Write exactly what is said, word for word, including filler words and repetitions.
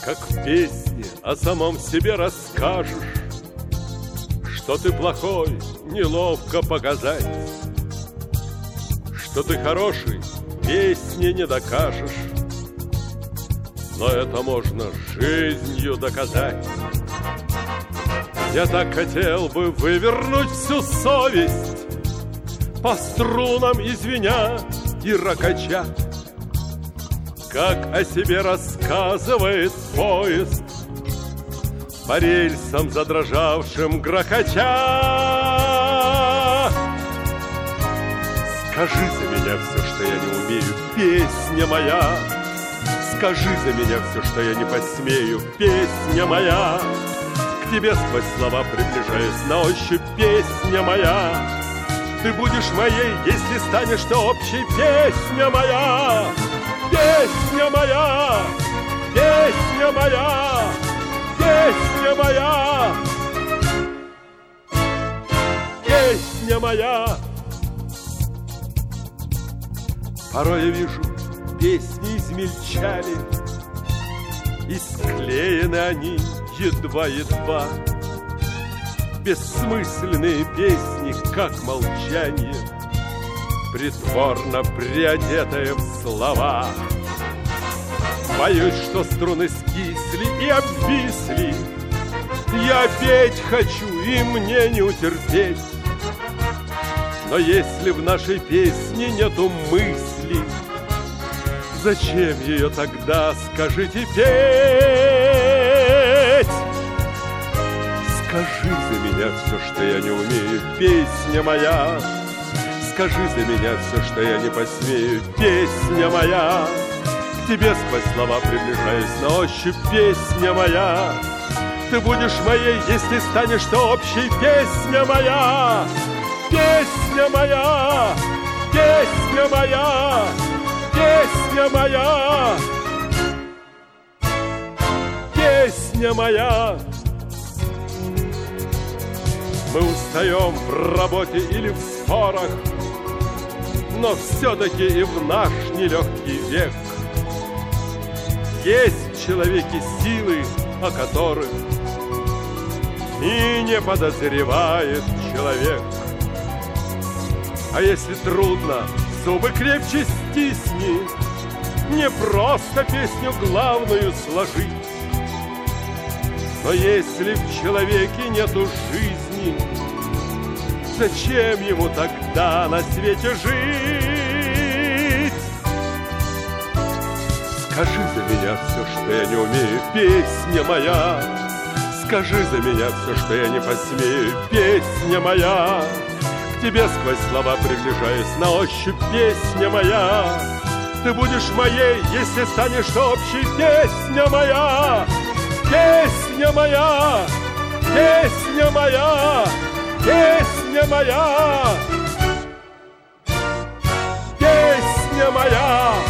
как в песне о самом себе расскажешь, что ты плохой, неловко показать, что ты хороший, песни не докажешь, но это можно жизнью доказать. Я так хотел бы вывернуть всю совесть, по струнам извиня и ракача, как о себе рассказывает поезд, по рельсам задрожавшим грохоча. Скажи за меня все, что я не умею, песня моя. Скажи за меня все, что я не посмею, песня моя. К тебе сквозь слова приближаясь на ощупь, песня моя. Ты будешь моей, если станешь ты общей, песня моя. Песня моя, песня моя, песня моя, песня моя. Порой я вижу, песни измельчали, и склеены они едва-едва. Бессмысленные песни, как молчание, притворно приодетое в слова. Боюсь, что струны скисли и обвисли. Я петь хочу, и мне не утерпеть. Но если в нашей песне нету мысли, зачем ее тогда, скажите, петь? Скажи за меня все, что я не умею, песня моя. Скажи за меня все, что я не посмею, песня моя. К тебе сквозь слова приближаясь на ощупь, песня моя. Ты будешь моей, если станешь ты общей, песня моя. Песня моя, песня моя, песня моя, песня моя. Мы устаем в работе или в спорах, но все-таки и в наш нелегкий век есть в человеке силы, о которых и не подозревает человек. А если трудно, зубы крепче стисни, не просто песню главную сложить. Но если в человеке нету жизни, зачем ему тогда на свете жить? Скажи за меня все, что я не умею, песня моя. Скажи за меня все, что я не посмею, песня моя. К тебе сквозь слова приближаясь на ощупь, песня моя. Ты будешь моей, если станешь ты общей, песня моя. Песня моя, песня моя, песня моя, песня моя.